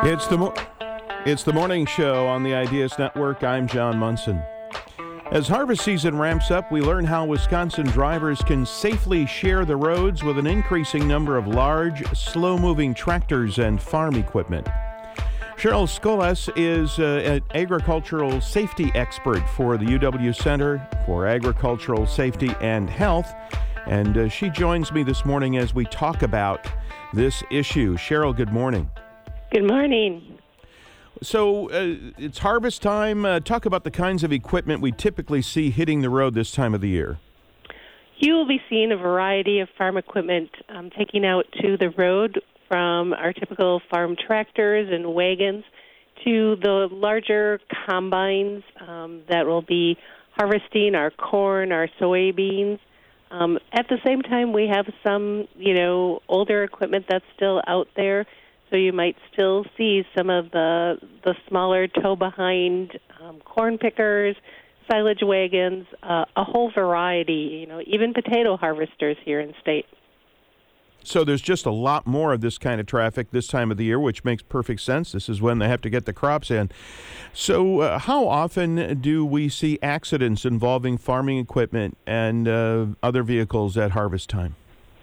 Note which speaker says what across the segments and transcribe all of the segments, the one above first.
Speaker 1: It's the it's the morning show on the Ideas Network. I'm John Munson. As harvest season ramps up, we learn how Wisconsin drivers can safely share the roads with an increasing number of large, slow-moving tractors and farm equipment. Cheryl Skolas is an agricultural safety expert for the UW Center for Agricultural Safety and Health, and she joins me this morning as we talk about this issue. Cheryl, good morning.
Speaker 2: Good morning.
Speaker 1: So it's harvest time. Talk about the kinds of equipment we typically see hitting the road this time of the year.
Speaker 2: You will be seeing a variety of farm equipment taking out to the road, from our typical farm tractors and wagons to the larger combines that will be harvesting our corn, our soybeans. At the same time, we have some, older equipment that's still out there. So you might still see some of the smaller tow-behind corn pickers, silage wagons, a whole variety, even potato harvesters here in state.
Speaker 1: So there's just a lot more of this kind of traffic this time of the year, which makes perfect sense. This is when they have to get the crops in. So how often do we see accidents involving farming equipment and other vehicles at harvest time?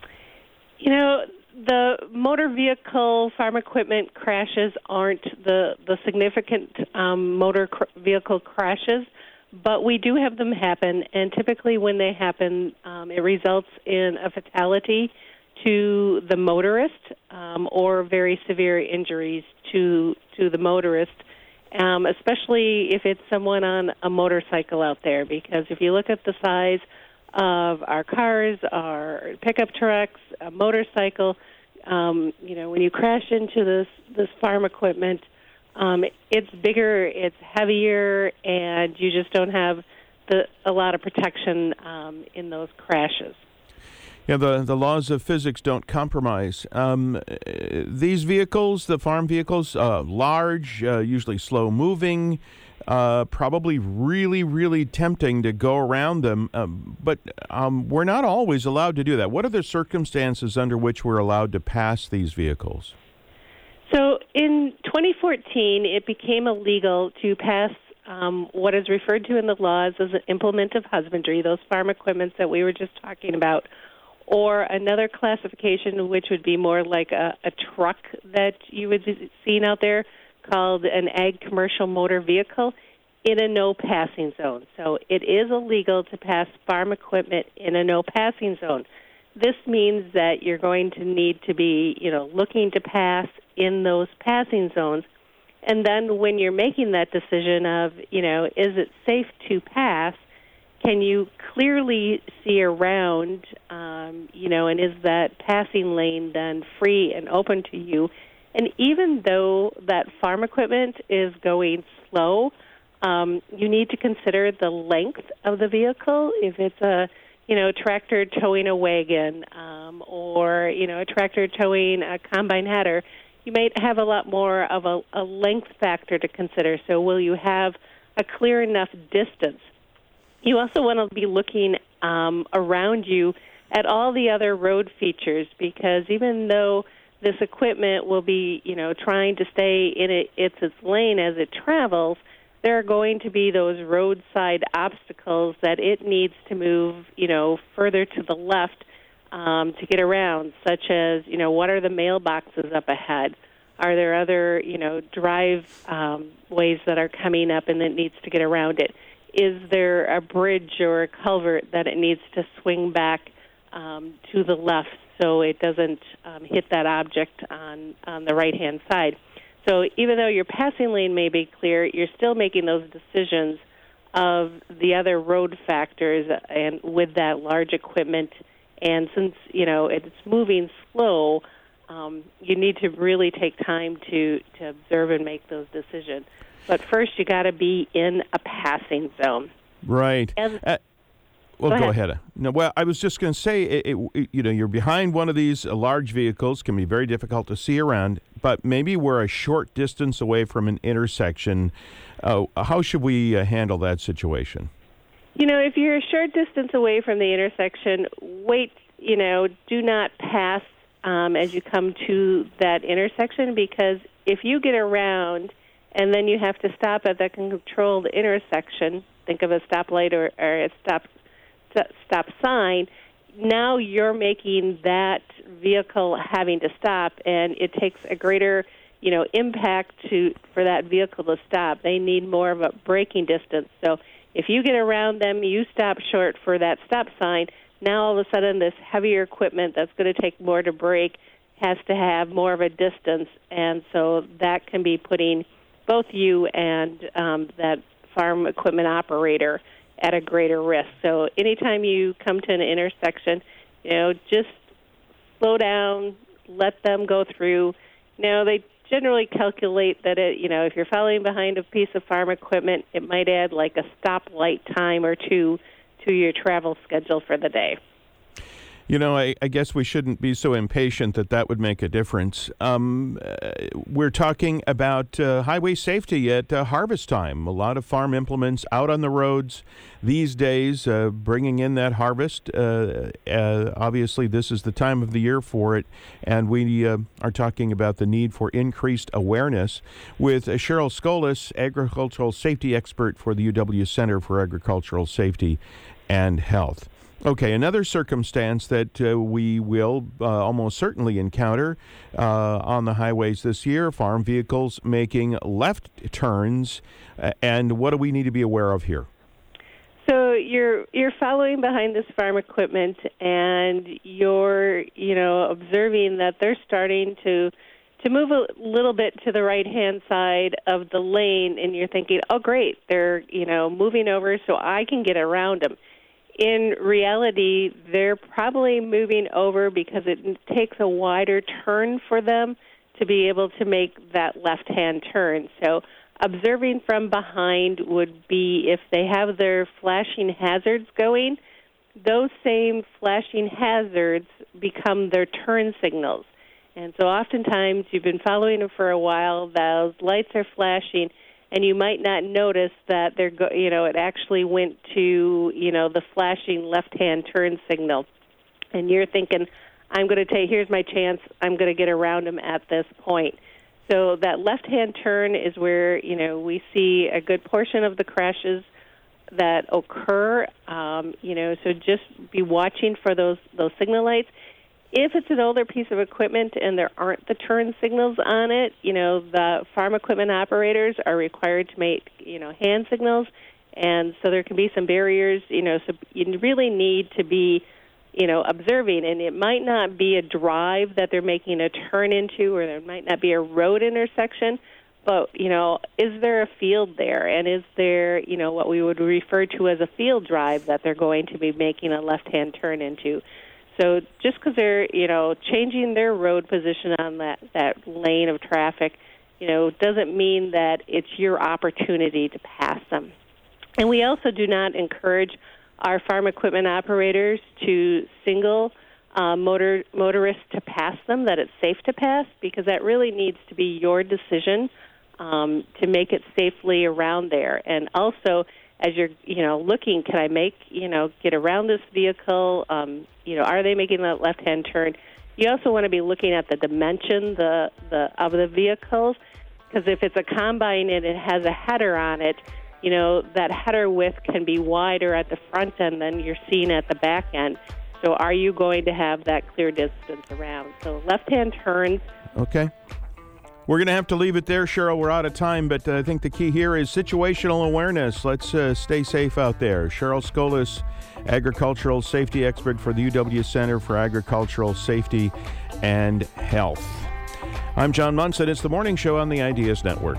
Speaker 2: The motor vehicle farm equipment crashes aren't the significant motor vehicle crashes, but we do have them happen, and typically when they happen, it results in a fatality to the motorist or very severe injuries to the motorist, especially if it's someone on a motorcycle out there, because if you look at the size of our cars, our pickup trucks, a motorcycle, when you crash into this farm equipment, it's bigger, it's heavier, and you just don't have a lot of protection in those crashes.
Speaker 1: Yeah, the laws of physics don't compromise. These vehicles, the farm vehicles, large, usually slow-moving, probably really, really tempting to go around them, but we're not always allowed to do that. What are the circumstances under which we're allowed to pass these vehicles?
Speaker 2: So in 2014, it became illegal to pass what is referred to in the laws as an implement of husbandry, those farm equipments that we were just talking about, or another classification which would be more like a truck that you would be seeing out there, called an ag commercial motor vehicle, in a no-passing zone. So it is illegal to pass farm equipment in a no-passing zone. This means that you're going to need to be, looking to pass in those passing zones. And then when you're making that decision of, is it safe to pass, can you clearly see around, and is that passing lane then free and open to you? And even though that farm equipment is going slow, you need to consider the length of the vehicle. If it's a, tractor towing a wagon or, a tractor towing a combine header, you might have a lot more of a length factor to consider. So will you have a clear enough distance? You also want to be looking around you at all the other road features, because even though this equipment will be, trying to stay in its lane as it travels, there are going to be those roadside obstacles that it needs to move, further to the left to get around, such as, what are the mailboxes up ahead? Are there other, drive ways that are coming up and it needs to get around it? Is there a bridge or a culvert that it needs to swing back to the left so it doesn't hit that object on the right-hand side? So even though your passing lane may be clear, you're still making those decisions of the other road factors and with that large equipment. And since, it's moving slow, you need to really take time to observe and make those decisions. But first, you got to be in a passing zone.
Speaker 1: Right. Well, go ahead. No, well, I was just going to say, you're behind one of these large vehicles, can be very difficult to see around, but maybe we're a short distance away from an intersection. How should we handle that situation?
Speaker 2: If you're a short distance away from the intersection, wait, do not pass as you come to that intersection, because if you get around and then you have to stop at that controlled intersection, think of a stoplight or a stop sign, now you're making that vehicle having to stop, and it takes a greater, impact for that vehicle to stop. They need more of a braking distance. So if you get around them, you stop short for that stop sign, now all of a sudden this heavier equipment that's going to take more to brake has to have more of a distance, and so that can be putting both you and that farm equipment operator at a greater risk. So anytime you come to an intersection, just slow down, let them go through. They generally calculate that if you're following behind a piece of farm equipment, it might add like a stoplight time or two to your travel schedule for the day.
Speaker 1: I guess we shouldn't be so impatient that would make a difference. We're talking about highway safety at harvest time. A lot of farm implements out on the roads these days, bringing in that harvest. Obviously, this is the time of the year for it, and we are talking about the need for increased awareness with Cheryl Scolas, agricultural safety expert for the UW Center for Agricultural Safety and Health. Okay, another circumstance that we will almost certainly encounter on the highways this year, farm vehicles making left turns, and what do we need to be aware of here?
Speaker 2: So you're following behind this farm equipment, and you're observing that they're starting to move a little bit to the right-hand side of the lane, and you're thinking, oh, great, they're moving over so I can get around them. In reality, they're probably moving over because it takes a wider turn for them to be able to make that left-hand turn. So observing from behind would be if they have their flashing hazards going, those same flashing hazards become their turn signals. And so oftentimes you've been following them for a while, those lights are flashing, and you might not notice that it actually went to, the flashing left-hand turn signal. And you're thinking, here's my chance, I'm going to get around them at this point. So that left-hand turn is where, we see a good portion of the crashes that occur. So just be watching for those signal lights. If it's an older piece of equipment and there aren't the turn signals on it, the farm equipment operators are required to make, hand signals, and so there can be some barriers, so you really need to be, observing, and it might not be a drive that they're making a turn into, or there might not be a road intersection, but, is there a field there, and is there, what we would refer to as a field drive that they're going to be making a left-hand turn into. So just because they're, changing their road position on that lane of traffic, doesn't mean that it's your opportunity to pass them. And we also do not encourage our farm equipment operators to single motorists to pass them, that it's safe to pass, because that really needs to be your decision to make it safely around there. And also, as you're, looking, can I get around this vehicle? Are they making that left-hand turn? You also want to be looking at the dimension of the vehicles, because if it's a combine and it has a header on it, that header width can be wider at the front end than you're seeing at the back end. So are you going to have that clear distance around? So left-hand turns.
Speaker 1: Okay. We're going to have to leave it there, Cheryl. We're out of time, but I think the key here is situational awareness. Let's stay safe out there. Cheryl Scolas, agricultural safety expert for the UW Center for Agricultural Safety and Health. I'm John Munson. It's the morning show on the Ideas Network.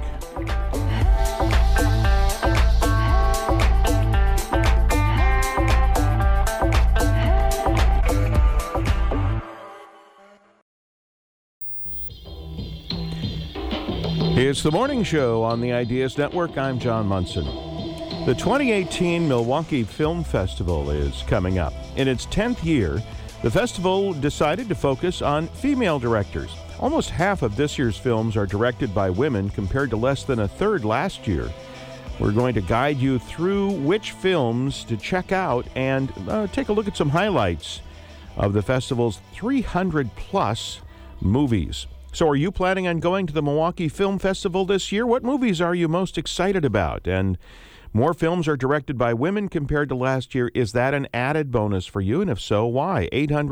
Speaker 1: It's the morning show on the Ideas Network. I'm John Munson. The 2018 Milwaukee Film Festival is coming up. In its 10th year, the festival decided to focus on female directors. Almost half of this year's films are directed by women, compared to less than a third last year. We're going to guide you through which films to check out and take a look at some highlights of the festival's 300-plus movies. So are you planning on going to the Milwaukee Film Festival this year? What movies are you most excited about? And more films are directed by women compared to last year. Is that an added bonus for you? And if so, why?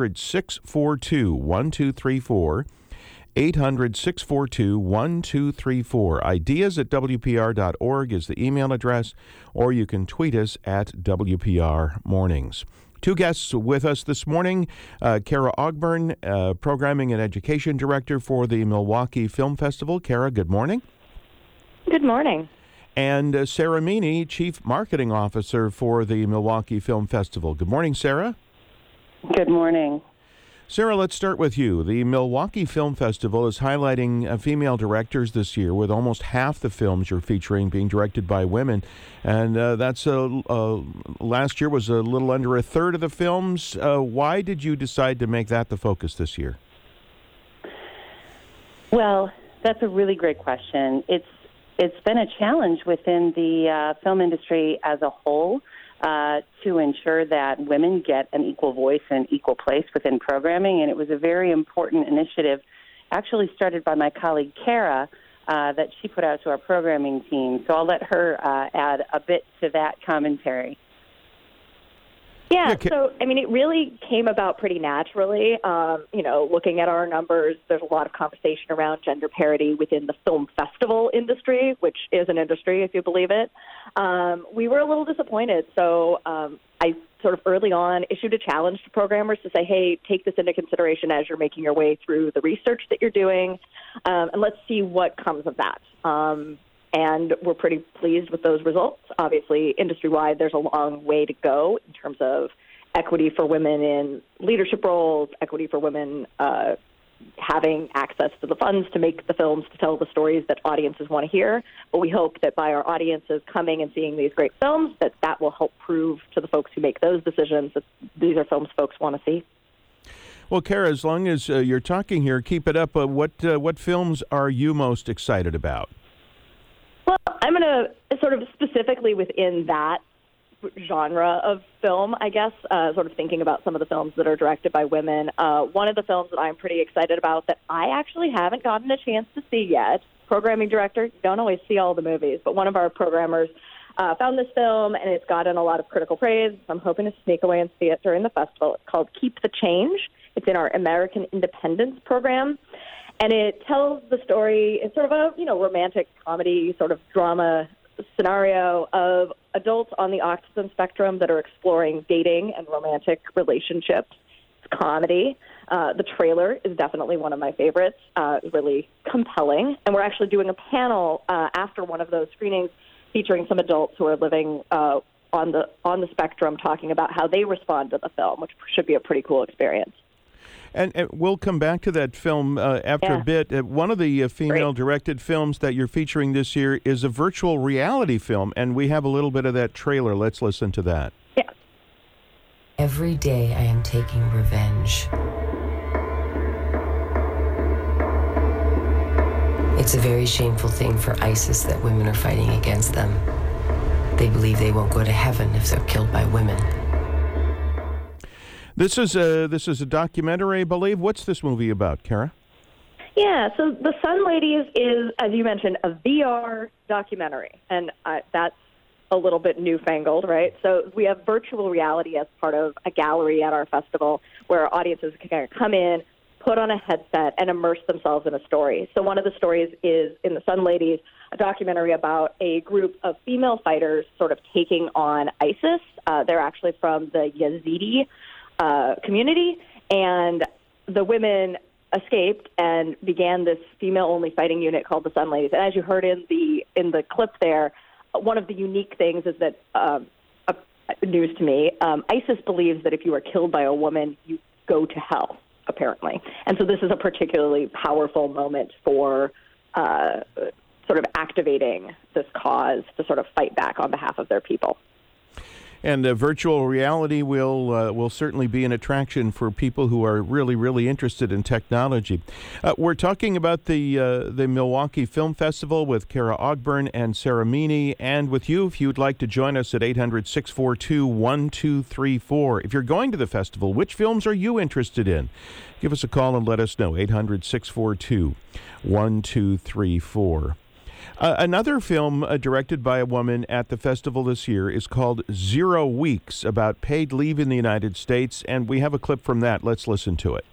Speaker 1: 800-642-1234. 800-642-1234. Ideas@WPR.org is the email address, or you can tweet us at WPR Mornings. Two guests with us this morning, Kara Ogburn, Programming and Education Director for the Milwaukee Film Festival. Kara, good morning.
Speaker 3: Good morning.
Speaker 1: And Sarah Meany, Chief Marketing Officer for the Milwaukee Film Festival. Good morning, Sarah.
Speaker 3: Good morning.
Speaker 1: Sarah, let's start with you. The Milwaukee Film Festival is highlighting female directors this year, with almost half the films you're featuring being directed by women. And that's last year was a little under a third of the films. Why did you decide to make that the focus this year?
Speaker 3: Well, that's a really great question. It's been a challenge within the film industry as a whole to ensure that women get an equal voice and equal place within programming. And it was a very important initiative, actually started by my colleague Kara, that she put out to our programming team. So I'll let her add a bit to that commentary.
Speaker 4: Yeah, so, I mean, it really came about pretty naturally. Looking at our numbers, there's a lot of conversation around gender parity within the film festival industry, which is an industry, if you believe it. We were a little disappointed, so I sort of early on issued a challenge to programmers to say, hey, take this into consideration as you're making your way through the research that you're doing, and let's see what comes of that. And we're pretty pleased with those results. Obviously, industry-wide, there's a long way to go in terms of equity for women in leadership roles, equity for women having access to the funds to make the films, to tell the stories that audiences want to hear. But we hope that by our audiences coming and seeing these great films, that will help prove to the folks who make those decisions that these are films folks want to see.
Speaker 1: Well, Kara, as long as you're talking here, keep it up. What films are you most excited about?
Speaker 4: Well, I'm going to sort of specifically within that genre of film, I guess, sort of thinking about some of the films that are directed by women. One of the films that I'm pretty excited about that I actually haven't gotten a chance to see yet, programming director, you don't always see all the movies, but one of our programmers found this film, and it's gotten a lot of critical praise. I'm hoping to sneak away and see it during the festival. It's called Keep the Change. It's in our American Independence program. And it tells the story, it's sort of a, romantic comedy sort of drama scenario of adults on the autism spectrum that are exploring dating and romantic relationships. It's comedy. The trailer is definitely one of my favorites. It's really compelling. And we're actually doing a panel after one of those screenings featuring some adults who are living on the spectrum, talking about how they respond to the film, which should be a pretty cool experience.
Speaker 1: And we'll come back to that film after a bit. One of the female-directed films that you're featuring this year is a virtual reality film, and we have a little bit of that trailer. Let's listen to that.
Speaker 4: Yeah.
Speaker 5: Every day I am taking revenge. It's a very shameful thing for ISIS that women are fighting against them. They believe they won't go to heaven if they're killed by women.
Speaker 1: This is a documentary, I believe. What's this movie about, Kara?
Speaker 4: Yeah, so The Sun Ladies is, as you mentioned, a VR documentary, and that's a little bit newfangled, right? So we have virtual reality as part of a gallery at our festival where audiences can come in, put on a headset, and immerse themselves in a story. So one of the stories is in The Sun Ladies, a documentary about a group of female fighters sort of taking on ISIS. They're actually from the Yazidi community, and the women escaped and began this female-only fighting unit called the Sun Ladies. And as you heard in the clip there, one of the unique things is that, news to me, ISIS believes that if you are killed by a woman, you go to hell, apparently. And so this is a particularly powerful moment for sort of activating this cause to sort of fight back on behalf of their people.
Speaker 1: And virtual reality will certainly be an attraction for people who are really, really interested in technology. We're talking about the Milwaukee Film Festival with Kara Ogburn and Sarah Meany, and with you, if you'd like to join us at 800-642-1234. If you're going to the festival, which films are you interested in? Give us a call and let us know, 800-642-1234. Another film directed by a woman at the festival this year is called 0 Weeks, about paid leave in the United States, and we have a clip from that. Let's listen to it.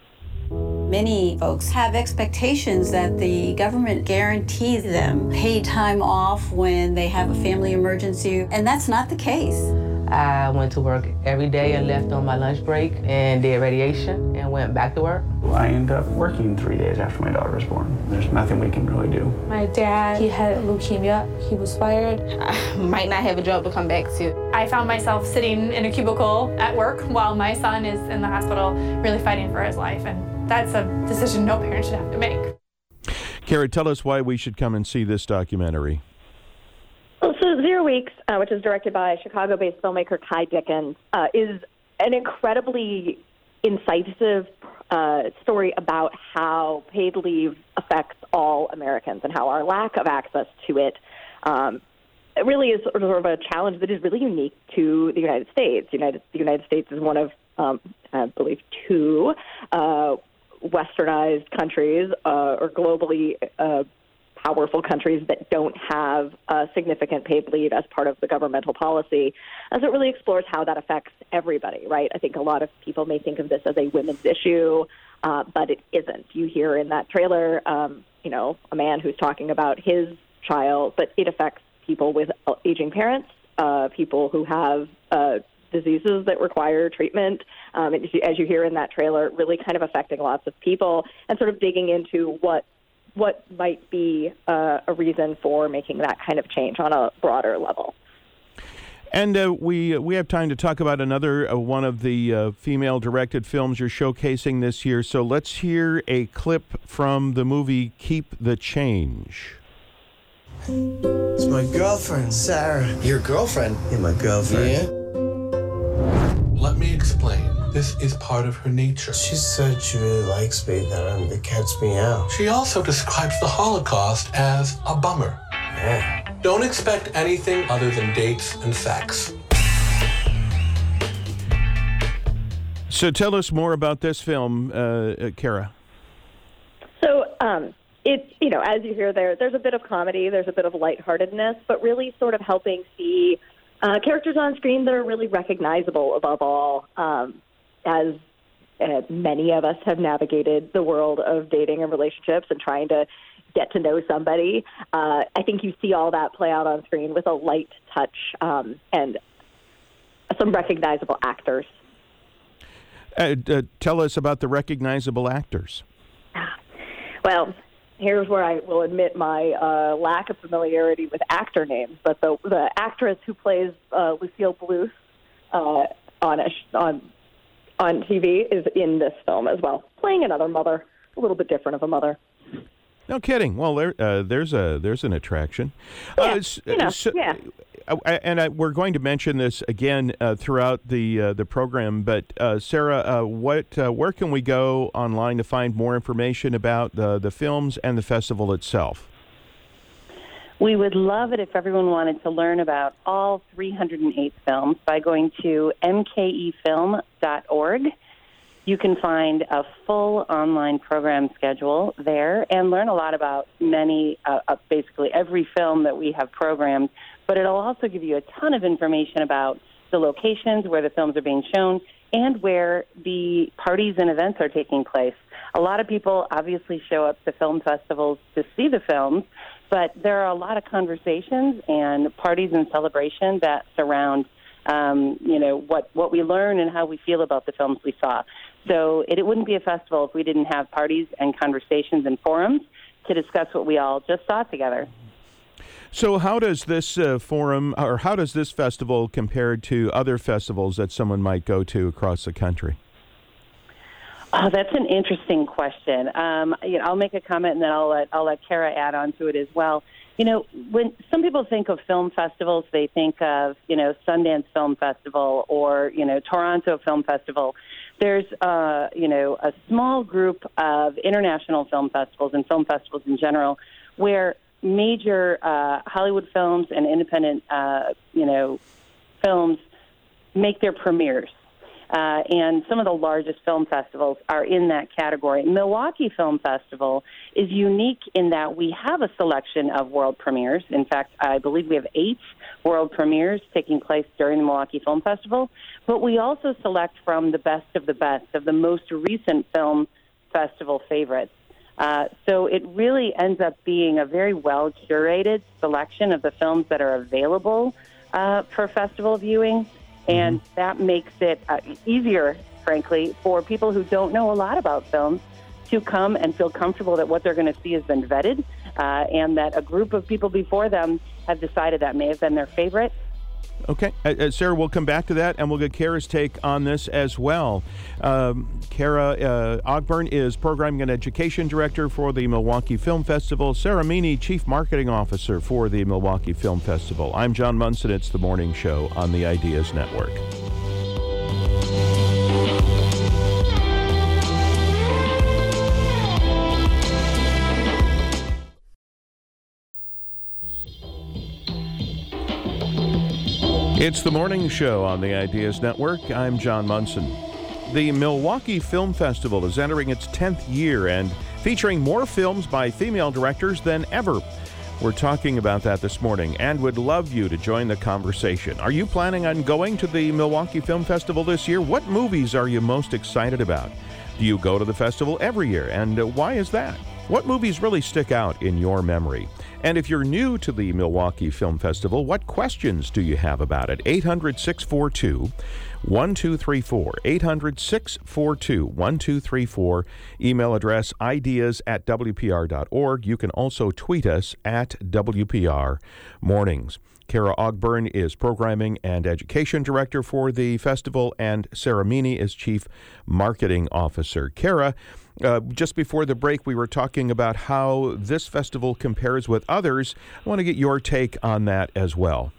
Speaker 6: Many folks have expectations that the government guarantees them paid time off when they have a family emergency, and that's not the case.
Speaker 7: I went to work every day and left on my lunch break and did radiation and went back to work.
Speaker 8: I ended up working 3 days after my daughter was born. There's nothing we can really do.
Speaker 9: My dad, he had leukemia. He was fired.
Speaker 10: I might not have a job to come back to.
Speaker 9: I found myself sitting in a cubicle at work while my son is in the hospital really fighting for his life, and that's a decision no parent should have to make.
Speaker 1: Kara, tell us why we should come and see this documentary.
Speaker 4: Well, so 0 Weeks, which is directed by Chicago-based filmmaker Kai Dickens, is an incredibly incisive story about how paid leave affects all Americans and how our lack of access to it really is sort of a challenge that is really unique to the United States. The United States is one of, I believe, 2 westernized countries or globally powerful countries that don't have significant paid leave as part of the governmental policy, as it really explores how that affects everybody, right? I think a lot of people may think of this as a women's issue, but it isn't. You hear in that trailer, a man who's talking about his child, but it affects people with aging parents, people who have diseases that require treatment, as you hear in that trailer, really kind of affecting lots of people, and sort of digging into what might be a reason for making that kind of change on a broader level.
Speaker 1: And we have time to talk about another one of the female-directed films you're showcasing this year. So let's hear a clip from the movie Keep the Change.
Speaker 11: It's my girlfriend, Sarah. Your girlfriend? Yeah, my girlfriend. Yeah?
Speaker 12: Let me explain. This is part of her nature.
Speaker 11: She said she really likes me, that it gets me out.
Speaker 12: She also describes the Holocaust as a bummer.
Speaker 11: Yeah.
Speaker 12: Don't expect anything other than dates and sex.
Speaker 1: So tell us more about this film, Kara.
Speaker 4: So, as you hear there's a bit of comedy, there's a bit of lightheartedness, but really sort of helping see characters on screen that are really recognizable above all, as many of us have navigated the world of dating and relationships and trying to get to know somebody. I think you see all that play out on screen with a light touch and some recognizable actors.
Speaker 1: Tell us about the recognizable actors.
Speaker 4: Well, here's where I will admit my lack of familiarity with actor names, but the actress who plays Lucille Bluth on TV is in this film as well, playing another mother, a little bit different of a mother.
Speaker 1: No kidding. Well, there's an attraction.
Speaker 4: Yeah,
Speaker 1: And we're going to mention this again throughout the program. But Sarah, where can we go online to find more information about the films and the festival itself?
Speaker 3: We would love it if everyone wanted to learn about all 308 films by going to mkefilm.org. You can find a full online program schedule there and learn a lot about basically every film that we have programmed. But it'll also give you a ton of information about the locations where the films are being shown and where the parties and events are taking place. A lot of people obviously show up to film festivals to see the films, but there are a lot of conversations and parties and celebration that surround, what we learn and how we feel about the films we saw. So it wouldn't be a festival if we didn't have parties and conversations and forums to discuss what we all just saw together.
Speaker 1: So how does this forum, or how does this festival compare to other festivals that someone might go to across the country?
Speaker 3: Oh, that's an interesting question. I'll make a comment and then I'll let Kara add on to it as well. When some people think of film festivals, they think of, Sundance Film Festival or, Toronto Film Festival. There's, a small group of international film festivals and film festivals in general where major Hollywood films and independent, films make their premieres. And some of the largest film festivals are in that category. Milwaukee Film Festival is unique in that we have a selection of world premieres. In fact, I believe we have 8 world premieres taking place during the Milwaukee Film Festival. But we also select from the best, of the most recent film festival favorites. So it really ends up being a very well-curated selection of the films that are available for festival viewing. And that makes it easier, frankly, for people who don't know a lot about films to come and feel comfortable that what they're going to see has been vetted and that a group of people before them have decided that may have been their favorite.
Speaker 1: Okay. Sarah, we'll come back to that, and we'll get Kara's take on this as well. Kara Ogburn is Programming and Education Director for the Milwaukee Film Festival. Sarah Meany, Chief Marketing Officer for the Milwaukee Film Festival. I'm John Munson. It's The Morning Show on the Ideas Network. It's The Morning Show on the Ideas Network. I'm John Munson. The Milwaukee Film Festival is entering its 10th year and featuring more films by female directors than ever. We're talking about that this morning and would love you to join the conversation. Are you planning on going to the Milwaukee Film Festival this year? What movies are you most excited about? Do you go to the festival every year, and why is that? What movies really stick out in your memory? And if you're new to the Milwaukee Film Festival, what questions do you have about it? 800-642-1234. 800-642-1234. Email address ideas@wpr.org. You can also tweet us at WPR Mornings. Kara Ogburn is Programming and Education Director for the festival, and Sarah Meany is Chief Marketing Officer. Kara, just before the break, we were talking about how this festival compares with others. I want to get your take on that as well.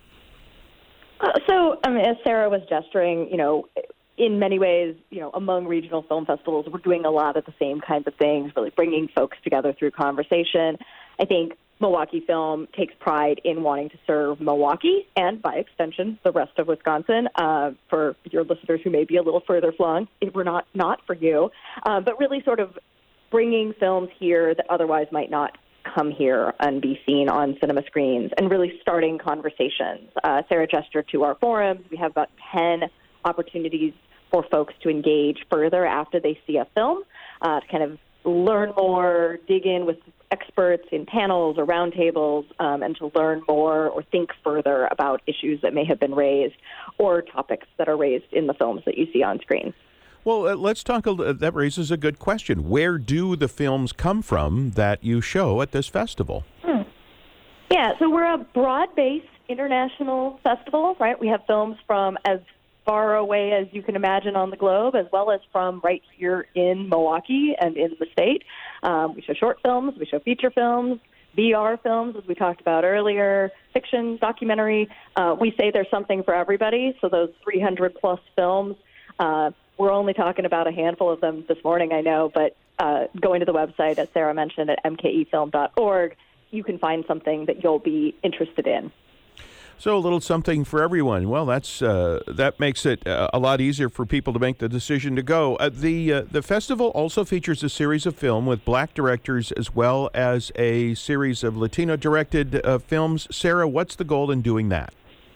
Speaker 4: As Sarah was gesturing, in many ways, among regional film festivals, we're doing a lot of the same kinds of things, really bringing folks together through conversation. I think Milwaukee Film takes pride in wanting to serve Milwaukee and, by extension, the rest of Wisconsin. For your listeners who may be a little further flung, if we're not for you, but really sort of bringing films here that otherwise might not come here and be seen on cinema screens, and really starting conversations. Sarah gestured to our forums. We have about 10 opportunities for folks to engage further after they see a film, to kind of learn more, dig in with experts in panels or roundtables, and to learn more or think further about issues that may have been raised or topics that are raised in the films that you see on screen.
Speaker 1: Well, let's talk. That raises a good question. Where do the films come from that you show at this festival?
Speaker 4: Yeah, so we're a broad-based international festival, right? We have films from as far away as you can imagine on the globe, as well as from right here in Milwaukee and in the state. We show short films, we show feature films, VR films, as we talked about earlier, fiction, documentary. We say there's something for everybody, so those 300-plus films, we're only talking about a handful of them this morning, I know, but going to the website, as Sarah mentioned, at mkefilm.org, you can find something that you'll be interested in.
Speaker 1: So a little something for everyone. Well, that makes it a lot easier for people to make the decision to go. The festival also features a series of film with black directors as well as a series of Latino-directed films. Sarah, what's the goal in doing that?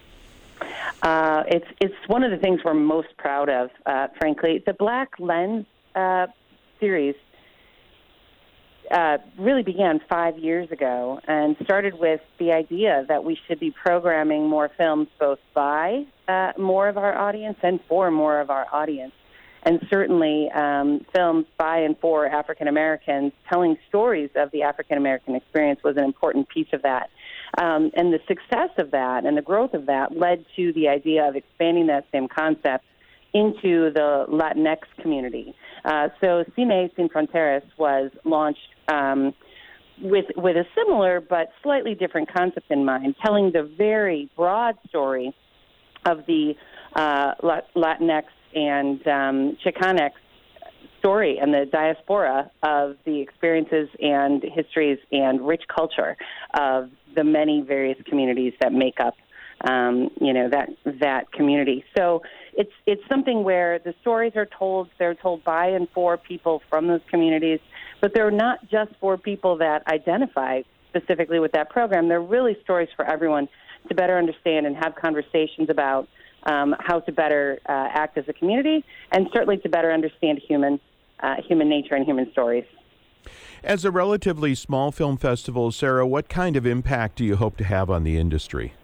Speaker 3: It's one of the things we're most proud of, frankly. The Black Lens series really began 5 years ago and started with the idea that we should be programming more films both by more of our audience and for more of our audience. And certainly films by and for African Americans telling stories of the African American experience was an important piece of that. And the success of that and the growth of that led to the idea of expanding that same concept into the Latinx community. So Cine Sin Fronteras was launched with a similar but slightly different concept in mind, telling the very broad story of the Latinx and Chicanx story and the diaspora of the experiences and histories and rich culture of the many various communities that make up that community. So it's something where the stories are told. They're told by and for people from those communities, but they're not just for people that identify specifically with that program. They're really stories for everyone to better understand and have conversations about how to better act as a community, and certainly to better understand human nature and human stories.
Speaker 1: As a relatively small film festival, Sarah, what kind of impact do you hope to have on the industry?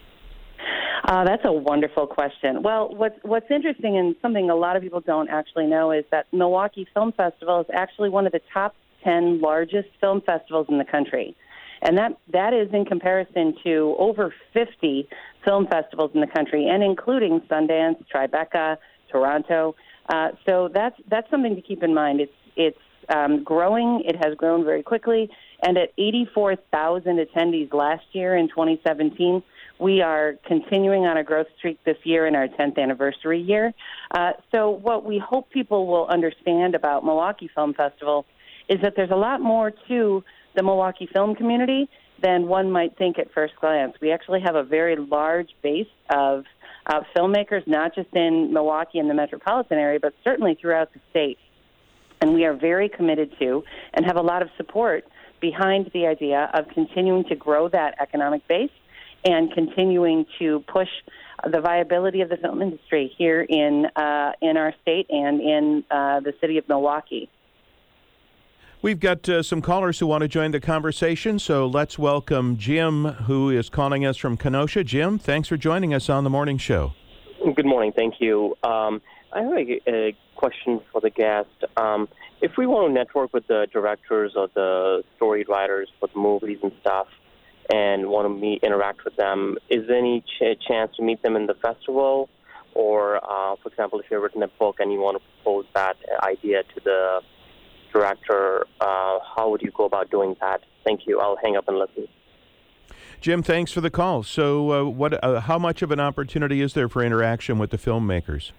Speaker 3: That's a wonderful question. Well, what's interesting and something a lot of people don't actually know is that Milwaukee Film Festival is actually one of the top 10 largest film festivals in the country. And that is in comparison to over 50 film festivals in the country, and including Sundance, Tribeca, Toronto. So that's something to keep in mind. It's growing. It has grown very quickly. And at 84,000 attendees last year in 2017, we are continuing on a growth streak this year in our 10th anniversary year. So what we hope people will understand about Milwaukee Film Festival is that there's a lot more to the Milwaukee film community than one might think at first glance. We actually have a very large base of filmmakers, not just in Milwaukee and the metropolitan area, but certainly throughout the state. And we are very committed to and have a lot of support behind the idea of continuing to grow that economic base and continuing to push the viability of the film industry here in our state and in the city of Milwaukee.
Speaker 1: We've got some callers who want to join the conversation, so let's welcome Jim, who is calling us from Kenosha. Jim, thanks for joining us on the morning show.
Speaker 13: Good morning. Thank you. I have a question for the guest. If we want to network with the directors or the story writers for the movies and stuff and want to interact with them, is there any chance to meet them in the festival? Or, for example, if you've written a book and you want to propose that idea to the director, how would you go about doing that? Thank you. I'll hang up and listen.
Speaker 1: Jim, thanks for the call. So how much of an opportunity is there for interaction with the filmmakers?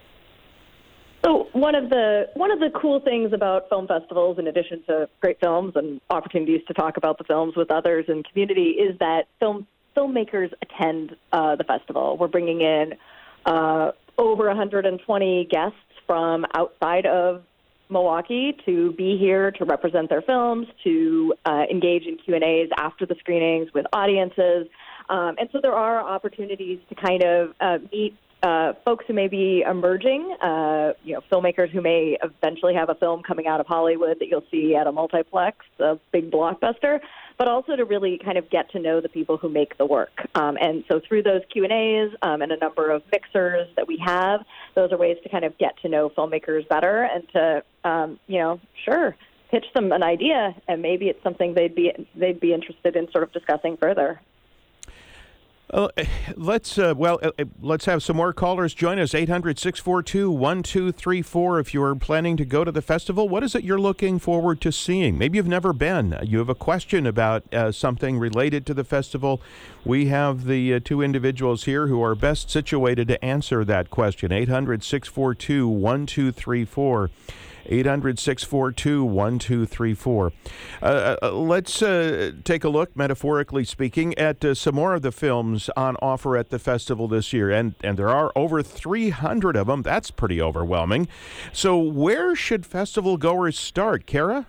Speaker 4: So one of the cool things about film festivals, in addition to great films and opportunities to talk about the films with others in community, is that filmmakers attend the festival. We're bringing in over 120 guests from outside of Milwaukee to be here to represent their films, to engage in Q&As after the screenings with audiences. And so there are opportunities to kind of meet folks who may be emerging, filmmakers who may eventually have a film coming out of Hollywood that you'll see at a multiplex, a big blockbuster, but also to really kind of get to know the people who make the work. And so through those Q&As and a number of mixers that we have, those are ways to kind of get to know filmmakers better and to, pitch them an idea, and maybe it's something they'd be interested in sort of discussing further.
Speaker 1: Let's have some more callers join us. 800-642-1234. If you're planning to go to the festival, what is it you're looking forward to seeing? Maybe you've never been. You have a question about something related to the festival. We have the two individuals here who are best situated to answer that question. 800-642-1234. 800-642-1234. Let's take a look, metaphorically speaking, at some more of the films on offer at the festival this year. And there are over 300 of them. That's pretty overwhelming. So where should festival goers start, Kara?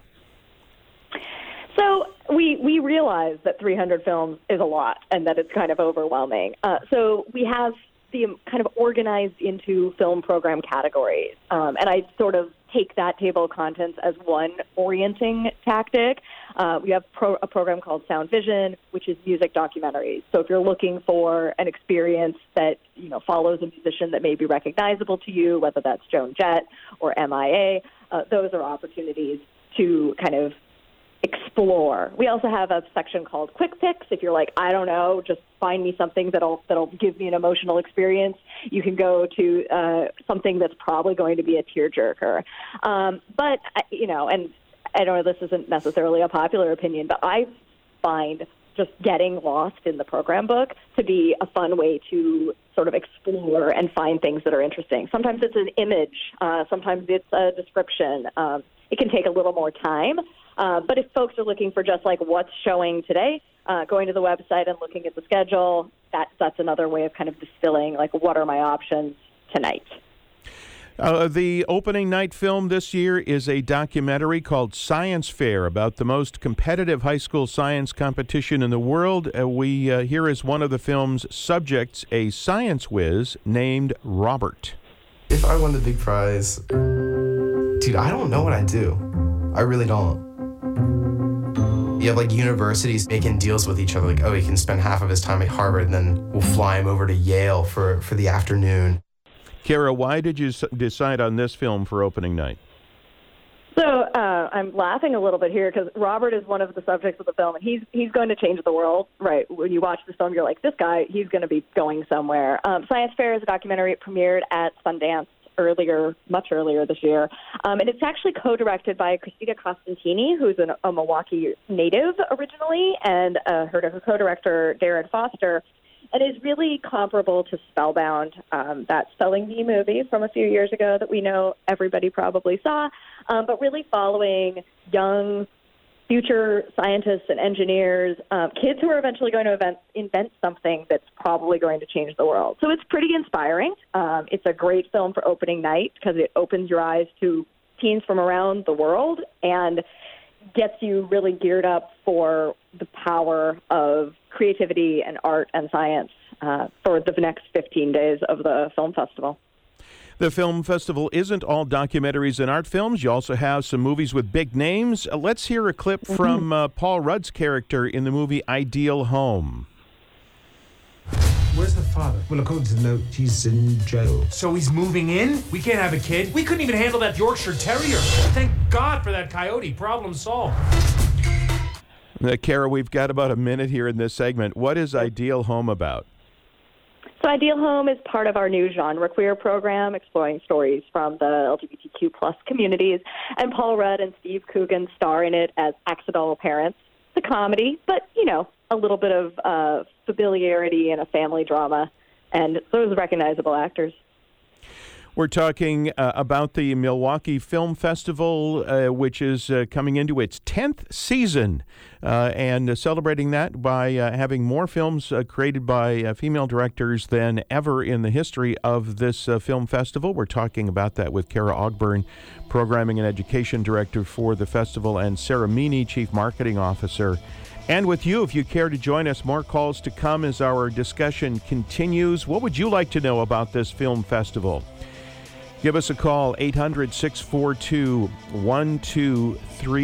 Speaker 4: So we realize that 300 films is a lot and that it's kind of overwhelming. So we have the kind of organized into film program categories. And I sort of take that table of contents as one orienting tactic. We have a program called Sound Vision, which is music documentaries. So if you're looking for an experience that follows a musician that may be recognizable to you, whether that's Joan Jett or MIA, those are opportunities to kind of explore. We also have a section called Quick Picks. If you're like, I don't know, just find me something that'll give me an emotional experience, you can go to something that's probably going to be a tearjerker. But, and I don't know, this isn't necessarily a popular opinion, but I find just getting lost in the program book to be a fun way to sort of explore and find things that are interesting. Sometimes it's an image. Sometimes it's a description. It can take a little more time. But if folks are looking for just like what's showing today, going to the website and looking at the schedule, that's another way of kind of distilling, like, what are my options tonight?
Speaker 1: The opening night film this year is a documentary called Science Fair about the most competitive high school science competition in the world. Here is one of the film's subjects, a science whiz named Robert.
Speaker 14: If I won the big prize, dude, I don't know what I'd do. I really don't. You have like universities making deals with each other, like, oh, he can spend half of his time at Harvard and then we'll fly him over to Yale for the afternoon.
Speaker 1: Kara, why did you decide on this film for opening night?
Speaker 4: So I'm laughing a little bit here because Robert is one of the subjects of the film, and he's going to change the world. Right? When you watch this film, you're like, this guy, he's going to be going somewhere. Science Fair is a documentary. It premiered at Sundance much earlier this year. And it's actually co-directed by Christina Costantini, who's a Milwaukee native originally, and her co-director, Darren Foster. And is really comparable to Spellbound, that Spelling Bee movie from a few years ago that we know everybody probably saw, but really following young future scientists and engineers, kids who are eventually going to invent something that's probably going to change the world. So it's pretty inspiring. It's a great film for opening night because it opens your eyes to teens from around the world and gets you really geared up for the power of creativity and art and science for the next 15 days of the film festival.
Speaker 1: The film festival isn't all documentaries and art films. You also have some movies with big names. Let's hear a clip from Paul Rudd's character in the movie Ideal Home.
Speaker 15: Where's the father? Well, according to the note, he's in jail.
Speaker 16: So he's moving in? We can't have a kid. We couldn't even handle that Yorkshire Terrier. Thank God for that coyote. Problem solved.
Speaker 1: Kara, we've got about a minute here in this segment. What is Ideal Home about?
Speaker 4: So Ideal Home is part of our new genre queer program, exploring stories from the LGBTQ plus communities. And Paul Rudd and Steve Coogan star in it as accidental parents. It's a comedy, but, a little bit of familiarity and a family drama, and those recognizable actors.
Speaker 1: We're talking about the Milwaukee Film Festival, which is coming into its 10th season, and celebrating that by having more films created by female directors than ever in the history of this film festival. We're talking about that with Kara Ogburn, Programming and Education Director for the festival, and Sarah Meany, Chief Marketing Officer. And with you, if you care to join us, more calls to come as our discussion continues. What would you like to know about this film festival? Give us a call, 800-642-1234,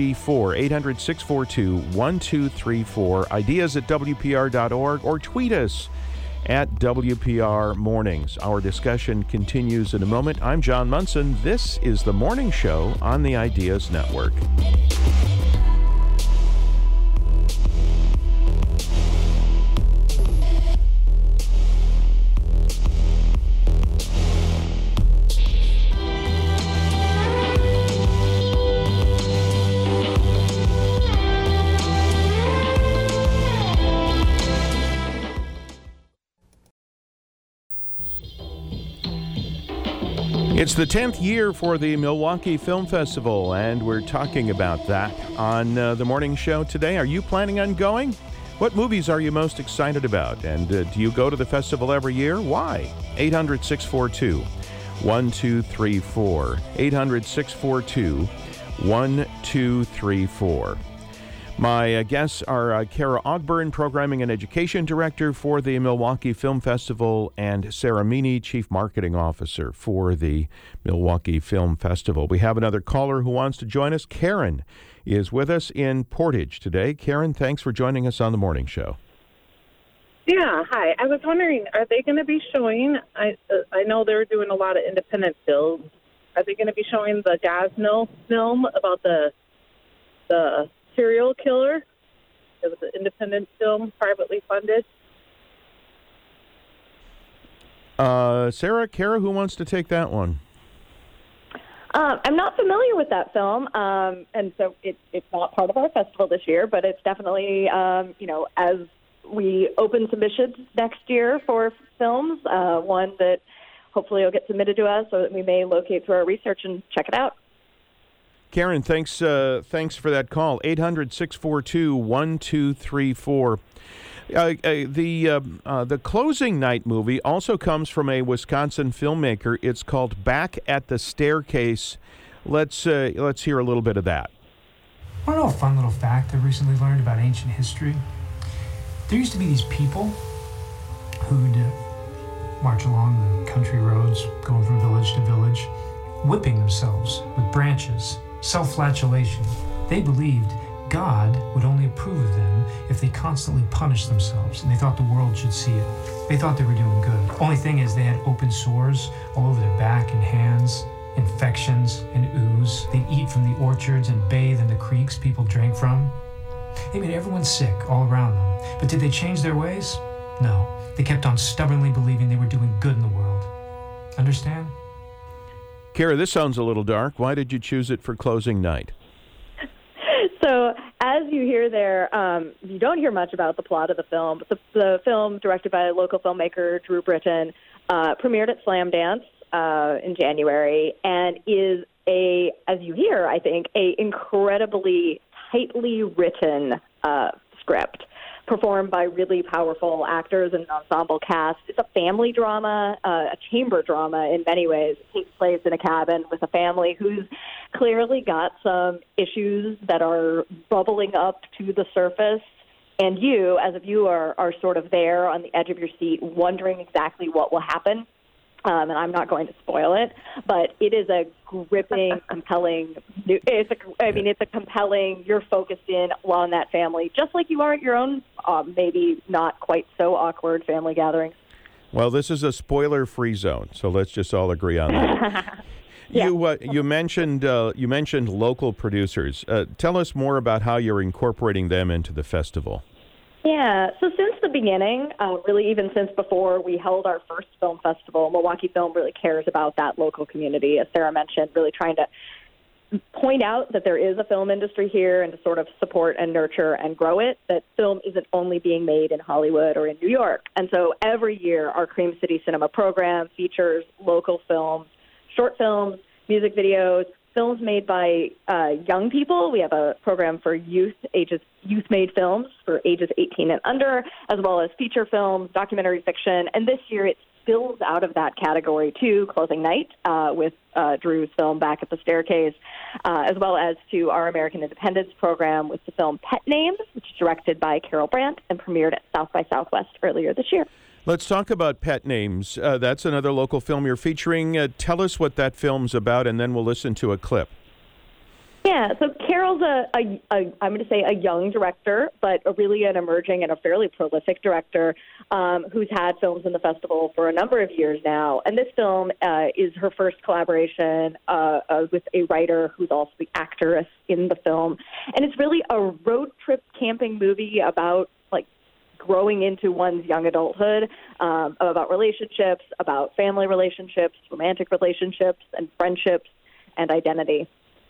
Speaker 1: 800-642-1234, ideas@WPR.org, or tweet us at WPR Mornings. Our discussion continues in a moment. I'm John Munson. This is The Morning Show on the Ideas Network. It's the 10th year for the Milwaukee Film Festival, and we're talking about that on the morning show today. Are you planning on going? What movies are you most excited about? And do you go to the festival every year? Why? 800-642-1234. 800-642-1234. My guests are Kara Ogburn, Programming and Education Director for the Milwaukee Film Festival, and Sarah Meany, Chief Marketing Officer for the Milwaukee Film Festival. We have another caller who wants to join us. Karen is with us in Portage today. Karen, thanks for joining us on the morning show.
Speaker 17: Yeah, hi. I was wondering, are they going to be showing, I know they're doing a lot of independent films. Are they going to be showing the Gosnell film about the Serial Killer. It was an independent film, privately funded.
Speaker 1: Sarah, Kara, who wants to take that one?
Speaker 4: I'm not familiar with that film, and so it's not part of our festival this year, but it's definitely, as we open submissions next year for films, one that hopefully will get submitted to us so that we may locate through our research and check it out.
Speaker 1: Karen, thanks for that call. 800-642-1234. The Closing Night movie also comes from a Wisconsin filmmaker. It's called Back at the Staircase. Let's hear a little bit of that.
Speaker 16: Want to know a fun little fact I recently learned about ancient history? There used to be these people who'd march along the country roads, going from village to village, whipping themselves with branches, self-flagellation. They believed God would only approve of them if they constantly punished themselves, and they thought the world should see it. They thought they were doing good. Only thing is they had open sores all over their back and hands, infections and ooze. They'd eat from the orchards and bathe in the creeks people drank from. They made everyone sick all around them. But did they change their ways? No. They kept on stubbornly believing they were doing good in the world. Understand?
Speaker 1: Kara, this sounds a little dark. Why did you choose it for Closing Night?
Speaker 4: So, as you hear there, you don't hear much about the plot of the film. But the film, directed by local filmmaker Drew Britton, premiered at Slamdance in January, and is as you hear, I think, a incredibly tightly written script, performed by really powerful actors and an ensemble cast. It's a family drama, a chamber drama in many ways. It takes place in a cabin with a family who's clearly got some issues that are bubbling up to the surface. And you, as a viewer, are sort of there on the edge of your seat, wondering exactly what will happen. And I'm not going to spoil it, but it is a gripping, compelling. It's a compelling. You're focused in on that family, just like you are at your own, maybe not quite so awkward family gatherings.
Speaker 1: Well, this is a spoiler-free zone, so let's just all agree on that.
Speaker 4: Yeah.
Speaker 1: You mentioned local producers. Tell us more about how you're incorporating them into the festival.
Speaker 4: Yeah, so since the beginning, really even since before we held our first film festival, Milwaukee Film really cares about that local community, as Sarah mentioned, really trying to point out that there is a film industry here and to sort of support and nurture and grow it, that film isn't only being made in Hollywood or in New York. And so every year our Cream City Cinema program features local films, short films, music videos, films made by young people. We have a program for youth-made films for ages 18 and under, as well as feature films, documentary fiction. And this year it spills out of that category to Closing Night with Drew's film Back at the Staircase, as well as to our American Independence program with the film Pet Names, which is directed by Carol Brandt and premiered at South by Southwest earlier this year.
Speaker 1: Let's talk about Pet Names. That's another local film you're featuring. Tell us what that film's about, and then we'll listen to a clip.
Speaker 4: Yeah, so Carol's I'm going to say a young director, but really an emerging and a fairly prolific director who's had films in the festival for a number of years now. And this film is her first collaboration with a writer who's also the actress in the film. And it's really a road trip camping movie about growing into one's young adulthood, about relationships, about family relationships, romantic relationships, and friendships, and identity.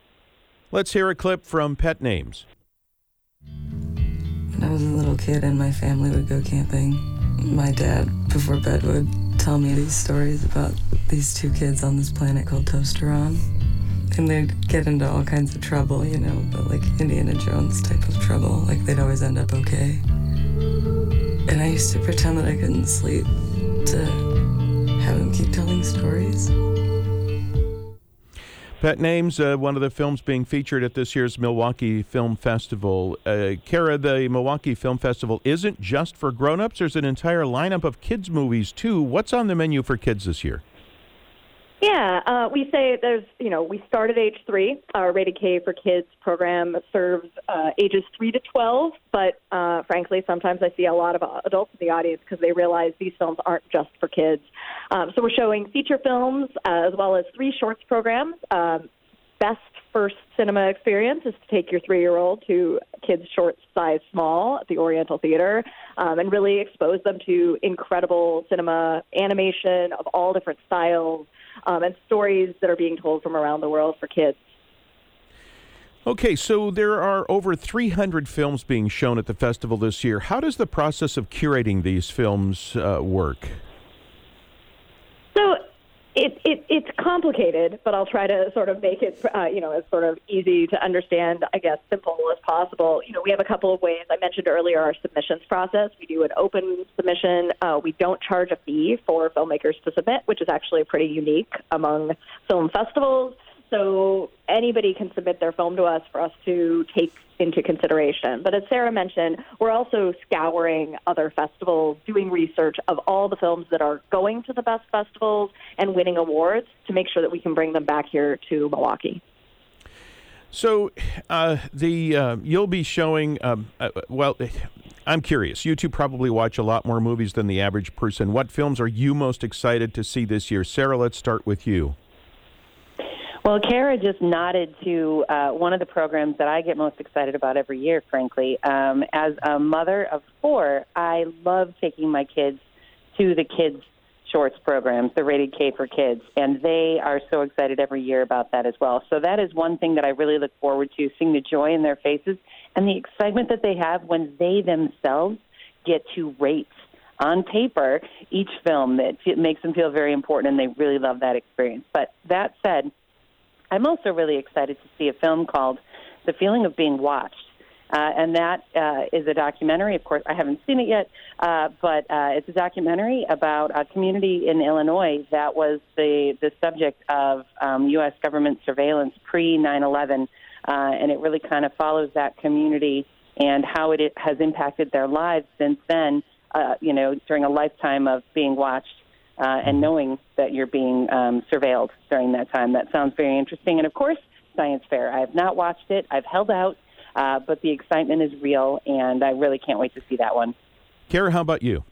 Speaker 1: Let's hear a clip from Pet Names.
Speaker 18: When I was a little kid and my family would go camping, my dad, before bed, would tell me these stories about these two kids on this planet called Toasteron. And they'd get into all kinds of trouble, but like Indiana Jones type of trouble. Like they'd always end up okay. And I used to pretend that I couldn't sleep to have him keep telling stories.
Speaker 1: Pet Names, one of the films being featured at this year's Milwaukee Film Festival. Kara, the Milwaukee Film Festival isn't just for grown-ups. There's an entire lineup of kids' movies, too. What's on the menu for kids this year?
Speaker 4: Yeah, we say there's, we start at age 3. Our Rated K for Kids program serves ages 3 to 12, but frankly, sometimes I see a lot of adults in the audience because they realize these films aren't just for kids. So we're showing feature films as well as 3 shorts programs, best first cinema experience is to take your 3-year-old to Kids Short Size Small at the Oriental Theater and really expose them to incredible cinema animation of all different styles and stories that are being told from around the world for kids.
Speaker 1: Okay, so there are over 300 films being shown at the festival this year. How does the process of curating these films work?
Speaker 4: So it's complicated, but I'll try to sort of make it, as sort of easy to understand, I guess, simple as possible. We have a couple of ways. I mentioned earlier our submissions process. We do an open submission. We don't charge a fee for filmmakers to submit, which is actually pretty unique among film festivals. So anybody can submit their film to us for us to take into consideration. But as Sarah mentioned, we're also scouring other festivals, doing research of all the films that are going to the best festivals and winning awards to make sure that we can bring them back here to Milwaukee.
Speaker 1: So you'll be showing, I'm curious. You two probably watch a lot more movies than the average person. What films are you most excited to see this year? Sarah, let's start with you.
Speaker 3: Well, Kara just nodded to one of the programs that I get most excited about every year, frankly. As a mother of 4, I love taking my kids to the Kids Shorts programs, the Rated K for Kids, and they are so excited every year about that as well. So that is one thing that I really look forward to, seeing the joy in their faces and the excitement that they have when they themselves get to rate on paper each film. It makes them feel very important, and they really love that experience. But that said, I'm also really excited to see a film called The Feeling of Being Watched. And that is a documentary. Of course, I haven't seen it yet, but it's a documentary about a community in Illinois that was the subject of U.S. government surveillance pre-9/11, and it really kind of follows that community and how it has impacted their lives since then, during a lifetime of being watched. And knowing that you're being surveilled during that time. That sounds very interesting. And, of course, Science Fair. I have not watched it. I've held out, but the excitement is real, and I really can't wait to see that one.
Speaker 1: Kara, how about you?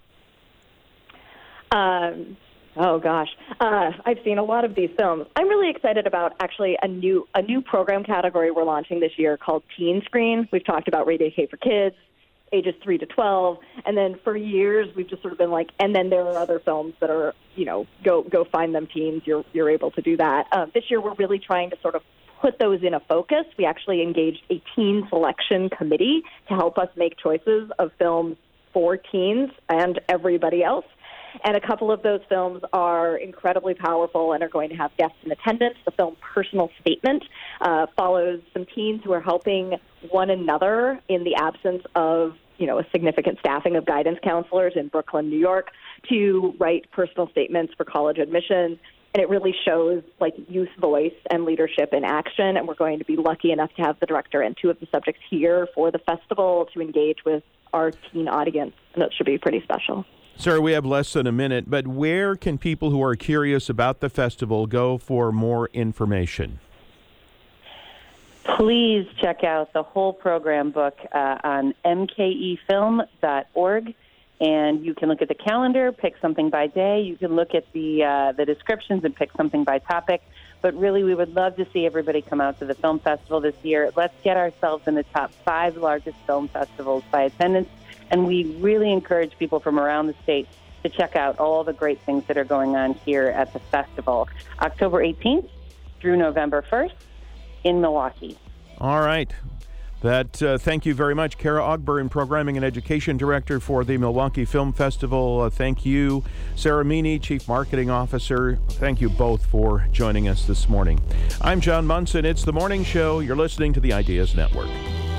Speaker 4: I've seen a lot of these films. I'm really excited about actually a new program category we're launching this year called Teen Screen. We've talked about Rated K for Kids, ages 3 to 12, and then for years we've just sort of been like, and then there are other films that are, go find them teens. You're able to do that. This year we're really trying to sort of put those in a focus. We actually engaged a teen selection committee to help us make choices of films for teens and everybody else. And a couple of those films are incredibly powerful and are going to have guests in attendance. The film Personal Statement follows some teens who are helping one another in the absence of, a significant staffing of guidance counselors in Brooklyn, New York, to write personal statements for college admissions. And it really shows youth voice and leadership in action. And we're going to be lucky enough to have the director and 2 of the subjects here for the festival to engage with our teen audience. And that should be pretty special.
Speaker 1: Sarah, we have less than a minute, but where can people who are curious about the festival go for more information?
Speaker 3: Please check out the whole program book on mkefilm.org, and you can look at the calendar, pick something by day. You can look at the descriptions and pick something by topic. But really, we would love to see everybody come out to the film festival this year. Let's get ourselves in the top 5 largest film festivals by attendance. And we really encourage people from around the state to check out all the great things that are going on here at the festival. October 18th through November 1st in Milwaukee.
Speaker 1: All right. Thank you very much, Kara Ogburn, Programming and Education Director for the Milwaukee Film Festival. Thank you, Sarah Meany, Chief Marketing Officer. Thank you both for joining us this morning. I'm John Munson. It's The Morning Show. You're listening to the Ideas Network.